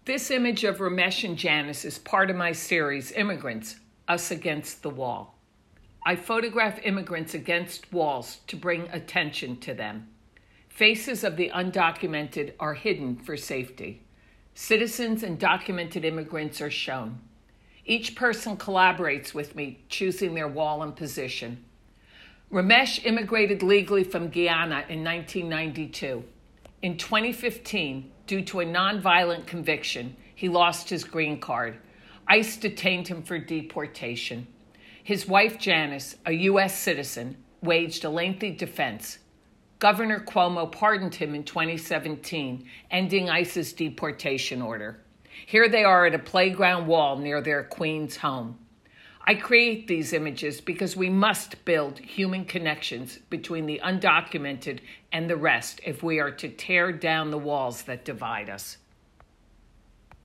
This image of Ramesh and Janice is part of my series, Immigrants, Us Against the Wall. I photograph immigrants against walls to bring attention to them. Faces of the undocumented are hidden for safety. Citizens and documented immigrants are shown. Each person collaborates with me, choosing their wall and position. Ramesh immigrated legally from Guyana in 1992. In 2015, due to a nonviolent conviction, he lost his green card. ICE detained him for deportation. His wife, Janice, a U.S. citizen, waged a lengthy defense. Governor Cuomo pardoned him in 2017, ending ICE's deportation order. Here they are at a playground wall near their Queens home. I create these images because we must build human connections between the undocumented and the rest if we are to tear down the walls that divide us.